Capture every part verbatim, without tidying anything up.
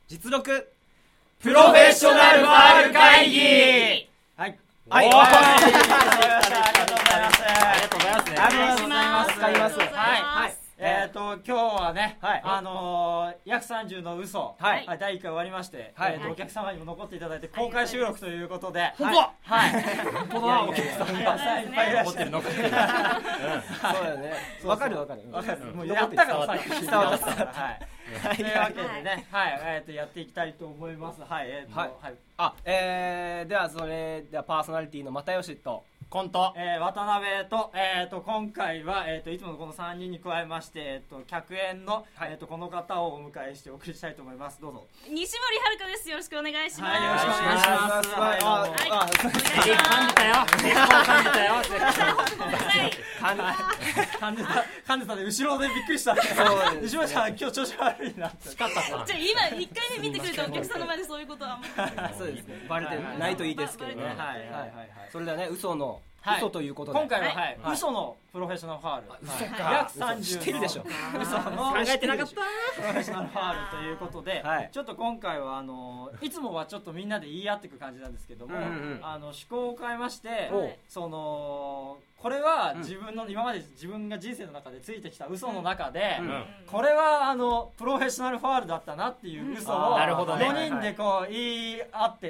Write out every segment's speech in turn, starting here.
実力プロフェッショナルファール会議。 はいはい、 はい、 ありがとうございます。ありがとうございます。 ありがとうございます。 ありがとうございます。 はいはいえーと今日はね、はい、あのー、約さんじゅうの嘘、はい、だいいっかい終わりまして、はい、えーとお客様にも残っていただいて公開収録ということで、 本当だ、 はい、本当だ、お客さんがいっぱいいらっしゃる、残ってる、そうだよね、わかるわかる、わかる、もうやったからさっき伝わった、はい、というわけでね、はい、えーとやっていきたいと思います。はい、えーと、はい、 あ、えー、ではそれではパーソナリティの又吉とコント、えー、渡辺と、えー、と今回は、えー、といつものこのさんにんに加えまして、えー、と客演の、はい、えー、とこの方をお迎えしてお送りしたいと思います。どうぞ。 西森遥です。よろしくお願いします。 はい、よろしくお願いします。はい、あ、あ、 セリフ噛んでたよ。セリフ噛んでたよ。噛んでた、噛んでたで後ろでびっくりした。西森さん今日調子悪いな。しかったか。 じゃあ今いっかいめ見てくれたお客さんの前でそういうことはあんまり。 そうですね。バレてないといいですけどね。はいはいはいはい。それではね、嘘の嘘ということで今回ははい嘘のプロフェッショナルファール、 嘘か約さんじゅう知ってるでしょ、 嘘の考えてなかったプロフェッショナルファールということで、ちょっと今回はあのいつもはちょっとみんなで言い合っていく感じなんですけども、あの趣向を変えまして、そのこれは自分の今まで自分が人生の中でついてきた嘘の中で、これはあのプロフェッショナルファールだったなっていう嘘をよにんでこう言い合ってって、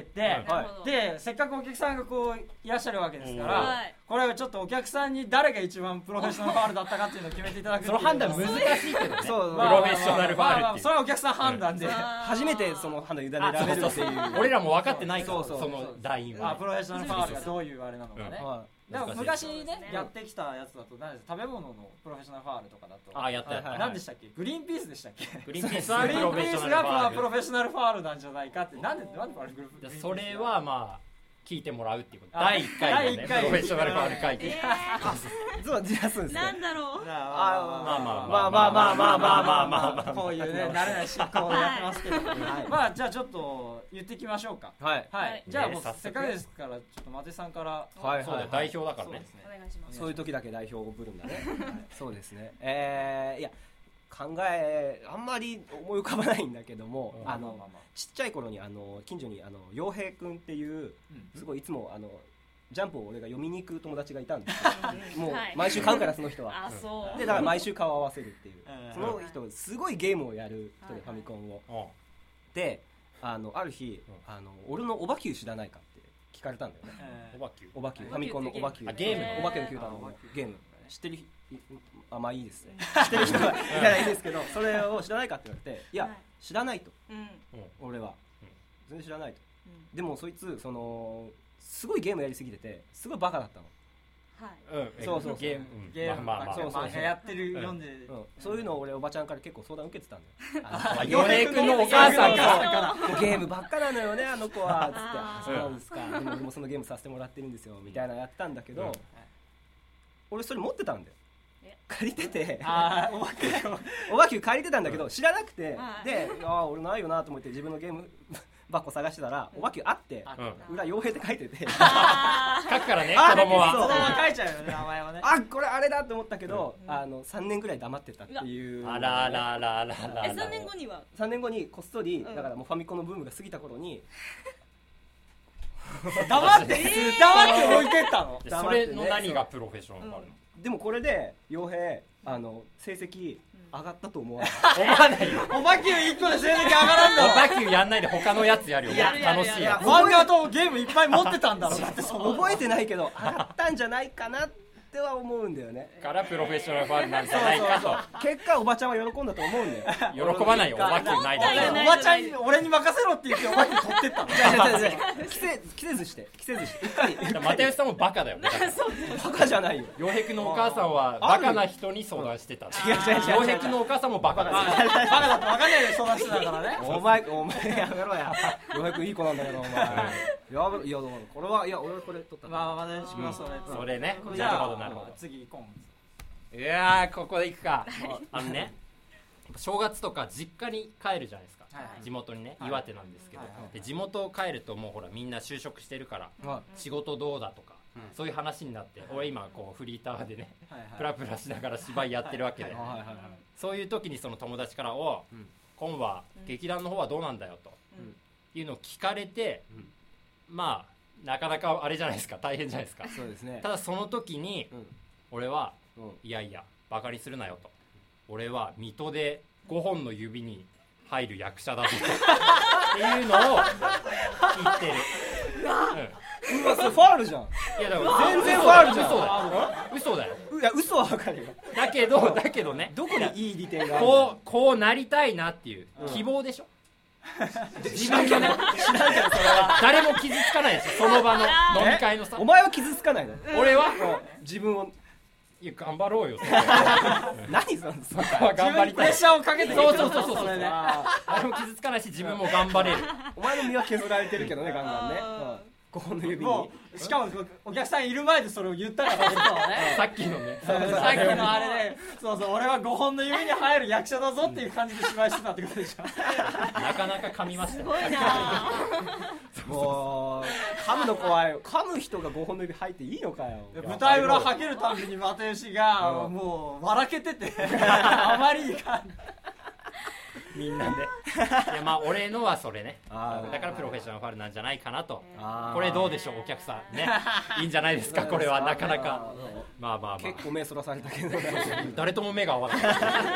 でせっかくお客さんがこういらっしゃるわけですから、これはちょっとお客さんに誰が一番プロフェッショナルファールだったかっていうのを決めていただく。 その判断難しいけどね。 プロフェッショナルファールっていう、それはお客さん判断で初めてその判断委ねられるっていう、 俺らも分かってないからそのラインはプロフェッショナルファールがどういうあれなのかね。でも昔ねやってきたやつだと何です食べ物のプロフェッショナルファールとかだと、あやったやった何でしたっけ、グリーンピースでしたっけ、グリーンピースがプロフェッショナルファールなんじゃないかって、なんでなんでグループ、それはまあ聞いてもらうっていうこと、だいいっかいのねプロフェッショナルファール会議、 そうじらすんですね。 なんだろう、 まあまあまあまあまあまあまあまあまあこういうね慣れない進行でやってますけど、まあじゃあちょっと言ってきましょうか。はいはい、じゃあもうせっかくですからちょっと松井さんから、そうだ代表だからね、 お願いします。 そういう時だけ代表をぶるんだね。そうですね。えー、いや考えあんまり思い浮かばないんだけども、あのちっちゃい頃にあの近所にあの陽平くんっていうすごいいつもあのジャンプを俺が読みに行く友達がいたんですよ。もう毎週買うからその人は。でだから毎週顔を合わせるっていう。その人すごいゲームをやる人でファミコンを。であのある日あの俺のオバキュー知らないかって聞かれたんだよね。オバキューオバキューファミコンのオバキュー、ゲームのオバキューのキュータのゲーム知ってる人、あまあいいですね。知ってる人はいたらいいですけど、それを知らないかって言われて、いや知らないと、俺は全然知らないと。でもそいつそのすごいゲームやりすぎててすごいバカだったの。はい、そうそうゲームゲームまあまあそうそうやってる読んで、そういうのを俺おばちゃんから結構相談受けてたんだよ。陽平君のお母さんからゲームばっかなのよねあの子はつって、そうなんですか、でも俺もそのゲームさせてもらってるんですよみたいなやったんだけど、俺それ持ってたんだよ、借りてて、おばきゅう借りてたんだけど知らなくて、でああ俺ないよなと思って自分のゲーム箱探してたらおばきゅうあって裏陽平って書いてて、書くからね子供は子供は書いちゃうよね名前はね。あこれあれだと思ったけど、あのさんねんぐらい黙ってたっていう。あららららら。 えさんねんごにはさんねんごにこっそりだからもうファミコンのブームが過ぎた頃に黙って黙って置いてったの。 それの何がプロフェッショナルなの？ でもこれで陽平あの成績上がったと思わない。 思わないよ。おばきゅういっこで成績上がらんだろ。 おばきゅうやんないで他のやつやるよ。楽しいやつ。 漫画とゲームいっぱい持ってたんだろ。だってその覚えてないけど上がったんじゃないかなっては思うんだよね。 からプロフェッショナルファールなんじゃないかと。 結果おばちゃんは喜んだと思うんだよ。 喜ばないよ。おばきゅうないだろ。おばちゃんに俺に任せろって言っておばきゅう取ってったの。 着せずして着せずして。 又吉さんもバカだよ。 バカじゃないよ。 陽平君のお母さんはバカな人に相談してた。陽平君のお母さんもバカだよ。 バカだって分かんないで相談してたからね。 お前お前やめろや。陽平君いい子なんだけどお前。やべいやこれはいや俺これ取った。 まあまあ私もそれそれね。 じゃあ次行こう。 いやーここで行くか。あのね正月とか実家に帰るじゃないですか、地元にね、岩手なんですけど、で地元帰るともうほらみんな就職してるから仕事どうだとかそういう話になって、俺今こうフリーターでねプラプラしながら芝居やってるわけで、そういう時にその友達から「お本は劇団の方はどうなんだよというのを聞かれて、まあなかなかあれじゃないですか、大変じゃないですか。 そうですね。 ただその時に俺はいやいやバカにするなよと、俺は水戸でごほんの指に入る役者だぞっていうのを言ってる。 うん、うわそれファールじゃん。 いやだから全然ファールじゃん。 嘘だよ嘘だよ。 いや嘘は分かるよ。 だけどだけどね、 どこにいい利点があるこうこうなりたいなっていう希望でしょ。自分がね、 知らんけどそれは誰も傷つかないですよ、その場の飲み会のさ。 お前は傷つかないの。 俺は自分をいや頑張ろうよ。 何そのそこは頑張りたい。 プレッシャーをかけてそうそうそうそう。 それね。 誰も傷つかないし自分も頑張れる。 お前の身は削られてるけどね、ガンガンね。ごほんの指に。 もうしかもお客さんいる前でそれを言ったからね。 さっきのね。 さっきのあれで、そうそう、俺はごほんの指に入る役者だぞっていう感じで芝居してたってことでしょ。 なかなか噛みました。 すごいな。 もう噛むの怖いよ。噛む人がごほんの指入っていいのかよ。 舞台裏はけるたびに又吉がもう笑けてて、あまりいかん。 みんなで。いやまあ俺のはそれね。だからプロフェッショナルファウルなんじゃないかなと。これどうでしょうお客さんね。いいんじゃないですかこれは。なかなかまあまあまあ結構目そらされたけど誰とも目が合わない。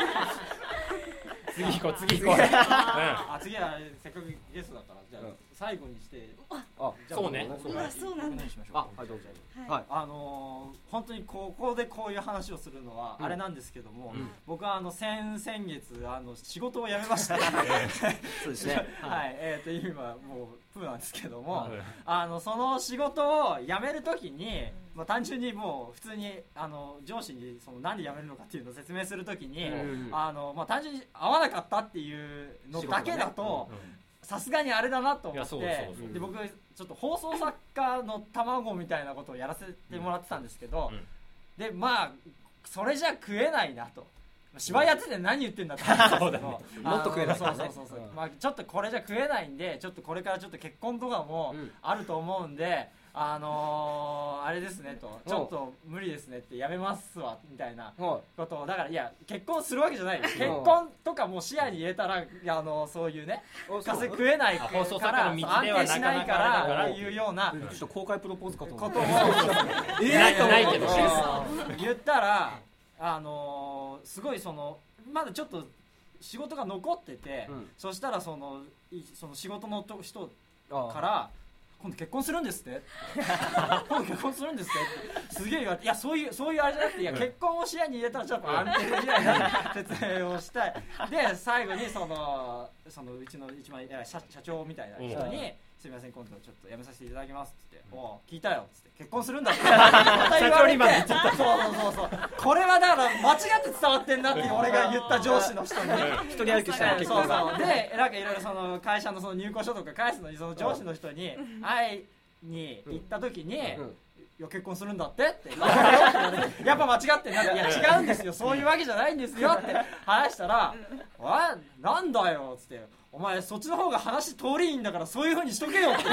次行こう次行こう。 あ次はせっかくゲストだからじゃあ最後にして。 あそうね。 そうなんだ。 あはいどうぞ。 はい、あのー、本当にここでこういう話をするのはあれなんですけども、うん、僕はあの先先月あの仕事を辞めました。 そうですね。 はい、えー、と今もうプーなんですけども、はい、あのその仕事を辞めるときに、まあ、単純にもう普通にあの上司にそのなんで辞めるのかっていうのを説明するときに、うん、あのまあ、単純に合わなかったっていうのだけだと。さすがにあれだなと思って、で僕ちょっと放送作家の卵みたいなことをやらせてもらってたんですけど、うん、でまあそれじゃ食えないなと、芝居やってて何言ってんだって思うんですけど、もっと食えないそうそうそうそう、まあちょっとこれじゃ食えないんで、ちょっとこれからちょっと結婚とかもあると思うんで、あのー、あれですねと、ちょっと無理ですねってやめますわみたいなことを、だからいや結婚するわけじゃないよ、結婚とかも視野に入れたら、あのそういうね稼食えないから安定しないからっていうようなちょっと公開プロポーズかとことをないけど言ったら、あのー、すごいそのまだちょっと仕事が残ってて、うん、そしたらそのその仕事の人から今度結婚するんですって今度結婚するんですってすげえ言われて、いやそういうそういうあれじゃなくて、いや結婚を視野に入れたらちょっと安定みたいな説明をしたい。で最後にそのそのうちの一番社社長みたいな人に、すみません今度ちょっと辞めさせていただきますって言って、お聞いたよっつって結婚するんだって社長にまで言っちゃった。そうそうそうそう、これはだから間違って伝わってんなっていう俺が言った上司の人に一人歩きしたら結婚が、 そうそうでなんかいろいろその会社のその入庫書とか返すのにその上司の人に会いに行った時に、いや結婚するんだってってやっぱ間違ってんなって、いや違うんですよそういうわけじゃないんですよって話したら、あなんだよっつって、お前そっちの方が話通りいいんだからそういう風にしとけよって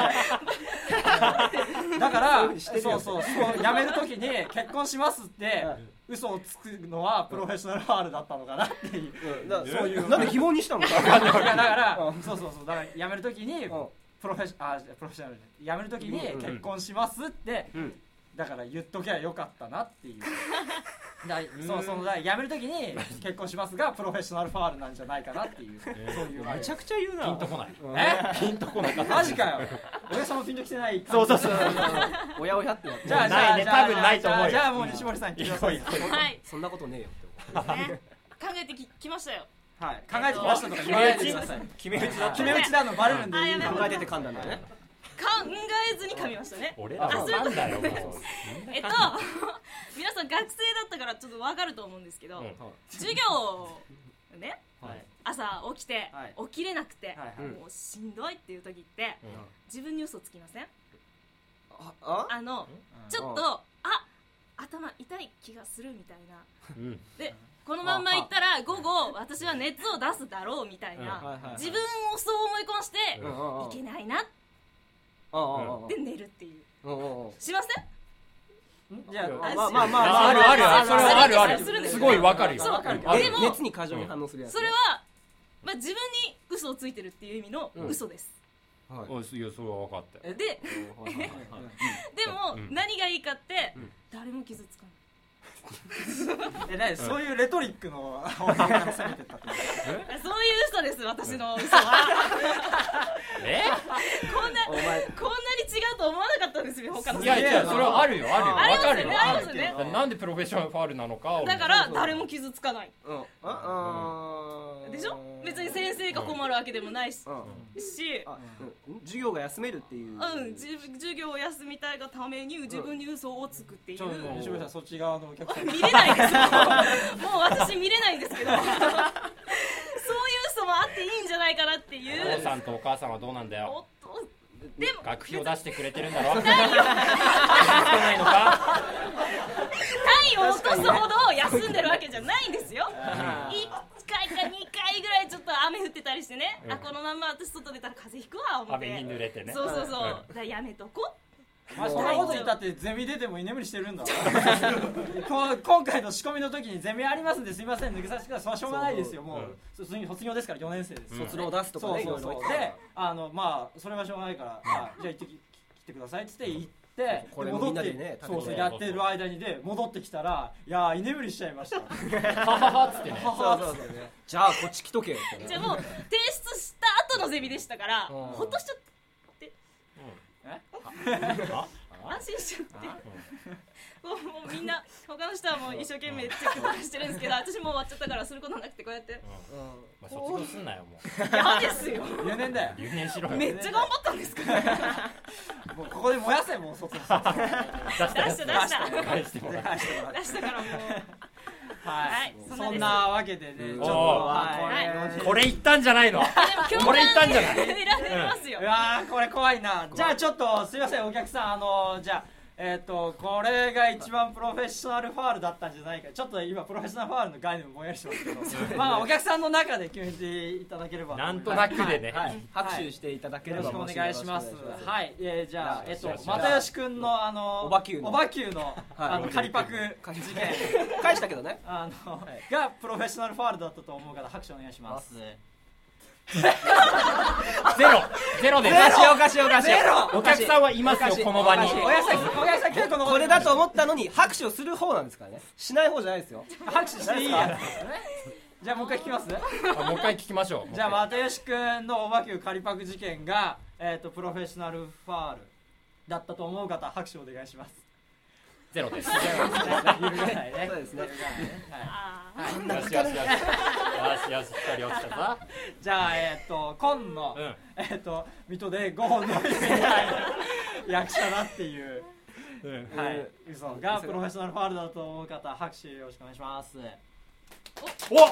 だからそうそうそう辞める時に結婚しますって嘘をつくのはプロフェッショナルファールだったのかなっていう、うん、だそういうなんで疑問にしたのかいやだからそうそうそうだから辞める時にプロフェッシあプロフェッショナルで辞める時に結婚しますって、うん、だから言っときゃよかったなっていうだそうそうだ辞めるときに結婚しますがプロフェッショナルファールなんじゃないかなっていう、えー、そういうめちゃくちゃ言うな。 ピンとこない。 えピンとこない。 マジかよ。俺さんもピンときてない。 そうそうそうおやおやってなって。 じゃあないね、多分ないと思うよ。 じゃあもう西森さん聞いてください。 はい。 そんなことねえよってね、考えてききましたよ。 はい。考えてきましたとか言わないでください。 決め打ちだ。 決め打ちだのバレるんで。 考えてて噛んだんだよね。 考えずに噛みましたね。 俺らはなんだよ。 えっと皆さん学生だったからちょっと分かると思うんですけど、うん、授業ね、はい、朝起きて、はい、起きれなくて、はい、もうしんどいっていう時って、うん、自分に嘘つきません？あ, あ? あの、うん、ちょっと、うん、あ頭痛い気がするみたいな、うん、でこのまんま行ったら午後私は熱を出すだろうみたいな、うん、自分をそう思い込まして、うん、いけないなで寝るっていう、うん、しません？ じゃあまあまあまああるあるある、それはあるある、すごいわかるよ。 そうでも熱に過剰に反応するやつ。 それはまあ、自分に嘘をついてるっていう意味の嘘です、 はい、いやそれは分かったよ。 ででも、うん、何がいいかって、うん、誰も傷つかないえね、そういうレトリックの方から攻めてったってそういう嘘です、私の嘘はえこんなこんなに違うと思わなかったんですよ、他の。 いやいや、それはあるよ、あるよ、 あ分かるよ、 ありますよね、 なんでプロフェッショナルファウルなのか。 だから誰も傷つかない、 うん、あでしょ。別に先生が困るわけでもないし、 うん、 し、 うん、授業が休めるっていう、 うん、授業を休みたいがために自分に嘘をつくっていう、 うん、西村さんそっち側のお客さん見れないですよもう私見れないんですけどそういう嘘もあっていいんじゃないかなっていう。 お父さんとお母さんはどうなんだよ。 でも学費を出してくれてるんだろ。 ないよないのか。 単位を落とすほど休んでるわけじゃないんですよ。いっかいかにかいぐらいちょっと雨降ってたりしてね、うん、あこのまま私外出たら風邪ひくわ思って、 雨に濡れてね。 そうそうそう、だからやめとこ。 まあ、そんなこと言ったってゼミ出ても居眠りしてるんだ今回の仕込みの時にゼミありますんですいません抜けさせてください、それはしょうがないですよ、もう卒業ですからよねん生です、 卒論を出すとかね、 そうそうそうで、あのまあそれはしょうがないから、あじゃあ行ってきてくださいって言って行ってこれ戻ってね、 そうそうやってる間にで戻ってきたら、いや居眠りしちゃいましたはははっつってね、 そうそうそうね、じゃあこっち来とけよって、 じゃあもう提出した後のゼミでしたからほっとしちゃって、え安心しちゃってもうみんな他の人はもう一生懸命チェックとかしてるんですけど、私もう終わっちゃったからすることなくてこうやって、 まあ卒業すんなよもう。 嫌ですよ。 留年だよ。 留年しろよ。 めっちゃ頑張ったんですからもうここで燃やせ、もう卒業出した出した出した返してもらって出したからもうはい、そんなわけでね、ちょっとこれ言ったんじゃないの。これ言ったんじゃない。 選べますよ。 うわーこれ怖いな。じゃあちょっとすいませんお客さん、あのじゃあえっとこれが一番プロフェッショナルファールだったんじゃないか。ちょっと今プロフェッショナルファールの概念もぼんやりしますけどまあお客さんの中で決めていただければ、 なんとなくでね拍手していただければよろしくお願いします。はい、えじゃあえっと又吉くんのあのおばきゅうのおばきゅうのあの仮パク事件返したけどね、 あのがプロフェッショナルファールだったと思う方拍手お願いします。 ゼロゼロです。 おかしいおかしいおかしい。 お客さんはいますよこの場に。 おやさんおやさん結構のこれだと思ったのに拍手をする方なんですからね。しない方じゃないですよ。 拍手していいやつですね。じゃあもう一回聞きます。 もう一回聞きましょう。 じゃあ又吉くんのおばきゅう仮パク事件がえっとプロフェッショナルファールだったと思う方拍手お願いします。 ゼロです。 揺るがないね。 そうですね。 はい。よしよしよし。よしよし二人落ちたぞ。 じゃあえっと今のえっと水戸でごほんの役者だっていうはい嘘がプロフェッショナルファールだと思う方拍手よろしくお願いします。 おおおおお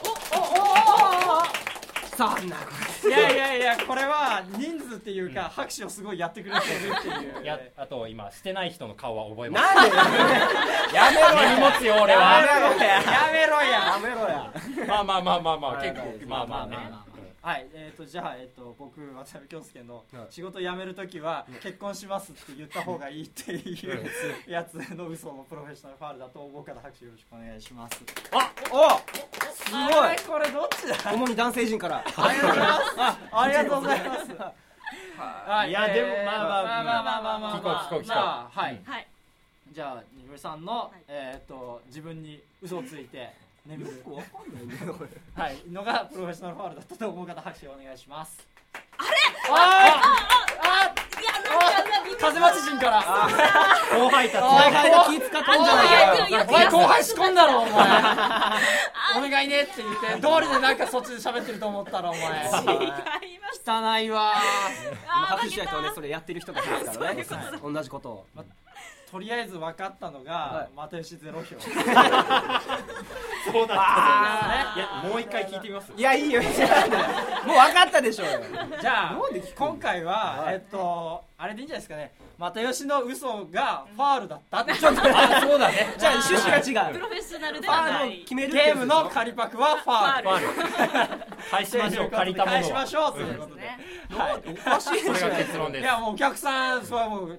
そんなこといやいやいやこれは人数っていうか拍手をすごいやってくれてるっていう。 やあと今してない人の顔は覚えました。 なんでやめろや持つよ俺は。 やめろややめろや。 まあまあまあまあまあ結構まあまあね。 はい、えーとじゃあ、えー、と僕渡辺京介の仕事辞めるときは結婚しますって言った方がいいっていうやつの嘘のプロフェッショナルファールだと思うから拍手よろしくお願いします。 あおすごい。 これどっちだ。 主に男性陣からありがとうございますありがとうございますいやでもまあまあまあまあまあまあまあ聞こう聞こう聞こう。 はいじゃあ西村さんのえっと自分に嘘をついて眠るはいのがプロフェッショナルファウルだったと思う方拍手をお願いします。 あれあああ風待ち陣から後輩たち後輩が気使ったんじゃないか。 お前後輩仕込んだろお前お願いねって言って道理でなんかそっちで喋ってると思ったらお前違います汚いわ拍手した人はねそれやってる人がいますからね同じことをとりあえず分かったのが又吉ゼロ票そうだったね。いやもう一回聞いてみます。 いやいいよもう分かったでしょうよ。 じゃあ今回はえっとあれでいいんじゃないですかね。又吉の嘘がファールだったってちょっとそうだね。 じゃあ趣旨が違う。 プロフェッショナルではない決めるゲームの仮パクはファール返しましょう借りたもの返しましょうということでおかしいそれが結論です。 いやもうお客さんそれはもう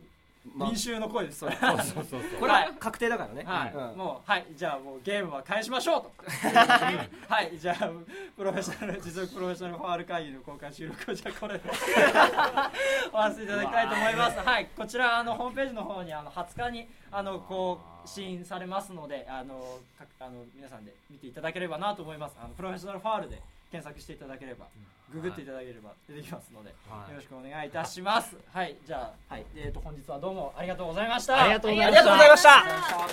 民衆の声です。 そうそうそうそう。これは確定だからね。 はい。もうはいじゃあもうゲームは返しましょうと。はいじゃあプロフェッショナル実力プロフェッショナルファール会議の公開収録をじゃあこれで終わらせていただきたいと思います。はい、こちらあのホームページの方にあのはつかにあの更新されますので、あのあの皆さんで見ていただければなと思います。あのプロフェッショナルファールで検索していただければ、ググっていただければ出てきますので、はい、よろしくお願いいたします。はい、じゃあ、はい、えーと本日はどうもありがとうございました。 ありがとうございました。